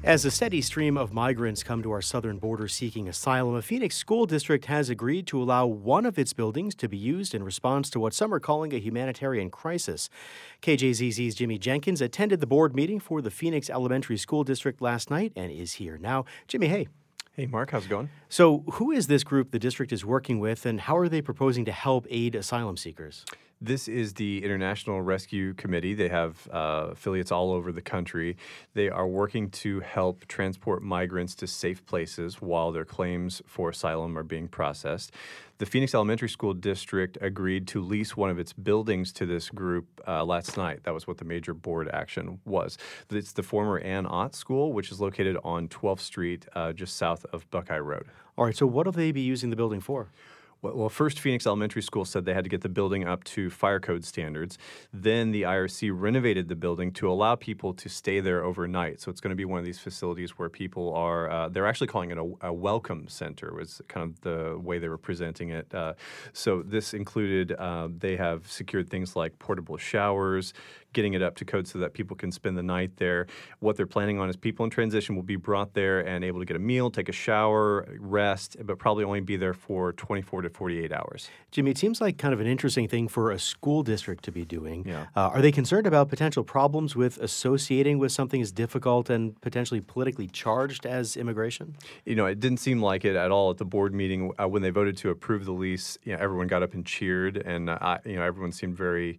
As a steady stream of migrants come to our southern border seeking asylum, a Phoenix school district has agreed to allow one of its buildings to be used in response to what some are calling a humanitarian crisis. KJZZ's Jimmy Jenkins attended the board meeting for the Phoenix Elementary School District last night and is here now. Jimmy, hey. Hey, Mark, how's it going? So, who is this group the district is working with, and how are they proposing to help aid asylum seekers? This is the International Rescue Committee. They have affiliates all over the country. They are working to help transport migrants to safe places while their claims for asylum are being processed. The Phoenix Elementary School District agreed to lease one of its buildings to this group last night. That was what the major board action was. It's the former Ann Ott School, which is located on 12th Street, just south of Buckeye Road. All right, so what will they be using the building for? Well, first, Phoenix Elementary School said they had to get the building up to fire code standards. Then the IRC renovated the building to allow people to stay there overnight. So it's going to be one of these facilities where people are, they're actually calling it a welcome center, was kind of the way they were presenting it. So this included, they have secured things like portable showers, getting it up to code so that people can spend the night there. What they're planning on is people in transition will be brought there and able to get a meal, take a shower, rest, but probably only be there for 24 to 48 hours. Jimmy, it seems like kind of an interesting thing for a school district to be doing. Yeah. Are they concerned about potential problems with associating with something as difficult and potentially politically charged as immigration? You know, it didn't seem like it at all at the board meeting. When they voted to approve the lease, everyone got up and cheered, and everyone seemed very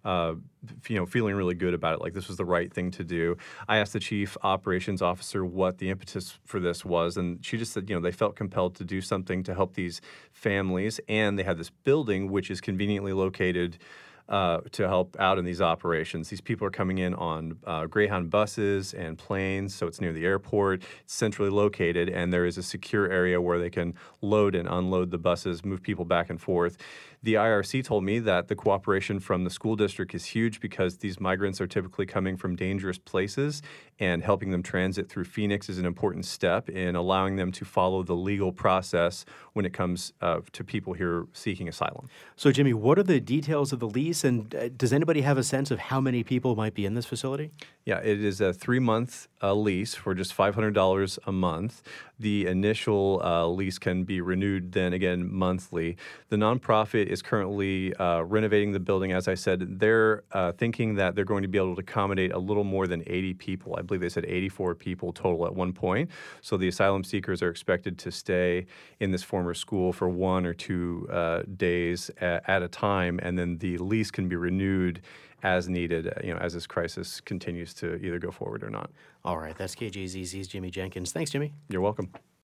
feeling really good about it, like this was the right thing to do. I asked the chief operations officer what the impetus for this was, and she just said, they felt compelled to do something to help these families, and they had this building which is conveniently located to help out in these operations. These people are coming in on Greyhound buses and planes, so it's near the airport. It's centrally located, and there is a secure area where they can load and unload the buses, move people back and forth. The IRC told me that the cooperation from the school district is huge because these migrants are typically coming from dangerous places, and helping them transit through Phoenix is an important step in allowing them to follow the legal process when it comes to people here seeking asylum. So, Jimmy, what are the details of the lease, and does anybody have a sense of how many people might be in this facility? Yeah, it is a 3-month lease for just $500 a month. The initial lease can be renewed then again monthly. The nonprofit is currently renovating the building. As I said, they're thinking that they're going to be able to accommodate a little more than 80 people. I believe they said 84 people total at one point. So the asylum seekers are expected to stay in this former school for 1 or 2 days at a time, and then the lease can be renewed as needed, as this crisis continues to either go forward or not. All right, that's KJZZ's Jimmy Jenkins. Thanks, Jimmy. You're welcome.